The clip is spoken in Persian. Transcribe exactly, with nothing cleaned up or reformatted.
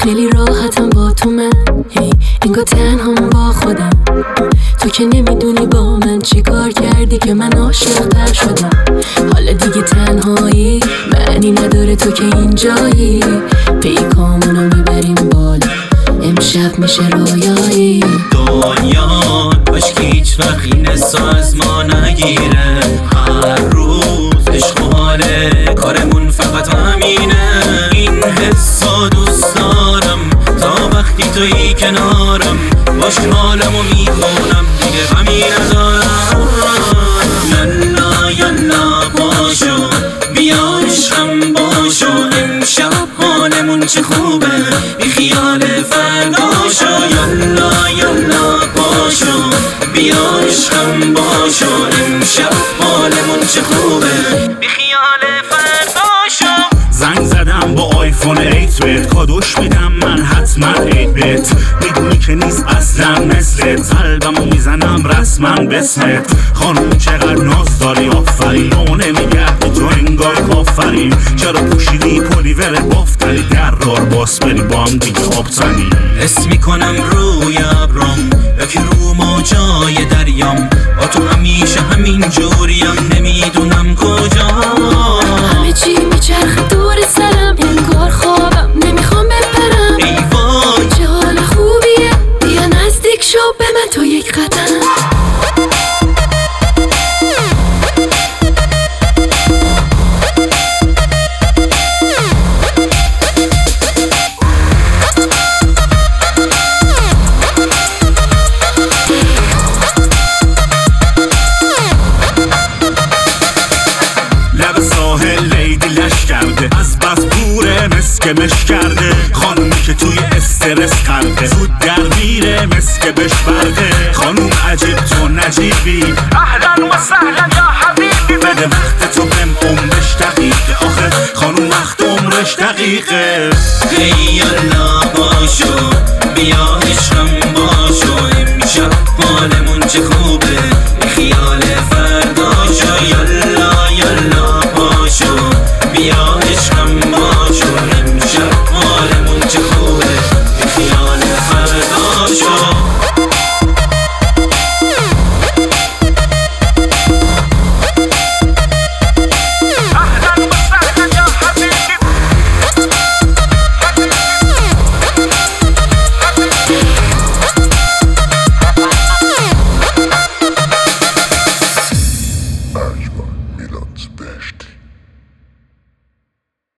خیلی راحتم با تو من، هی انگار تنهام با خودم. تو که نمیدونی با من چی کار کردی که من عاشق تر شدم. حالا دیگه تنهایی معنی نداره تو که اینجایی. پیکامونو میبریم بالا، امشب میشه رویایی. دنیا باش که هیچ وقت این حسا از ما نگیره. هر روز عشق و حاله کارمون فقط همینه. این حسا دوست دارم تا وقتی تویی کنارم، باش حالمو میکنم دیگه غمی ندارم. یلا یلا باشو بیا عشقم باشو، امشب حالمون چه خوبه بی خیال فرداشو. یلا یلا باشو بیا عشقم باشو، امشب حالمون چه خوبه بی خیال فرداشو. زنگ زدم با آیفون ایت بهت، کادوش میدم من حتما ایت بهت. میدونی که نیست اصلا مثلت، قلبمو میزنم رسما بسمت. خانوم چقدر ناز داری آفرین، اونه میگردی تو انگار کافرین. چرا پوشیدی پلیور بافتری، درار باس بری با هم دیگه آبتنی. حس میکنم روی ابرم یا که رو موجای دریام، با تو همیشه همین جوریم نمیدونم کجا. همه چی میچرخه دور سرم، انگار خوابم نمیخوام بپرم. ای وای چه حال خوبیه، بیا نزدیک شو به من تو یک قدم. از بس دوره مسکه مش کرده، خانومی که توی استرس کرده. زود در میره مسکه بش برده. خانوم عجیب تو نجیبی، اهلا و سهلا یا حبیبی. بده وقت تو بهم عمرش دقیقه، آخه خانوم وقت عمرش دقیقه. هی یلا باشو بیا عشقم باشو، امشب حالمون چه خوب